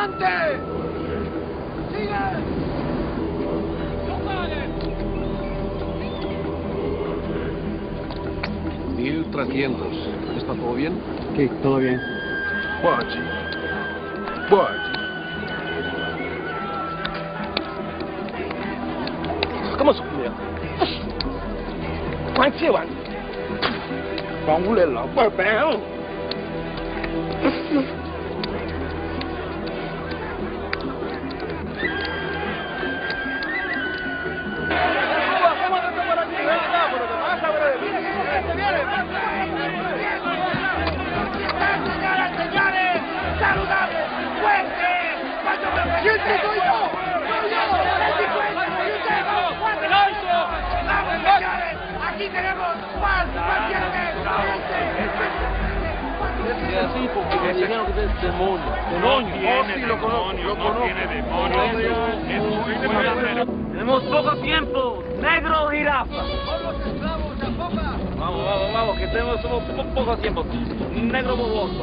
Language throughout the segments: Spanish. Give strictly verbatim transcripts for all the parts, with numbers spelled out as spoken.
¡Adelante! ¡Sigue! ¡No pares! mil trescientos. ¿Está todo bien? Sí, todo bien. Pode. Pode. ¿Cómo se puede? ¿Cuánto se van? Vamos a leerlo, pues, pero... ¡Aquí tenemos paz! Es así porque me dijeron que es demonio. Demonio. Oh, sí, lo conozco, lo conozco. No tiene demonio. Tenemos poco tiempo. Negro jirafa. Vamos, vamos, vamos, que tenemos somos po poco tiempo. Negro boboso.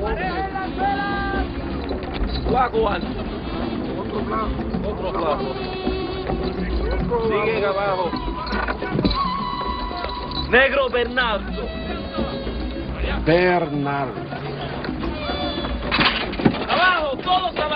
Guaguan. Otro plato. Otro plato. Sigue abajo. Negro Bernardo. Bernardo. Abajo, todos abajo.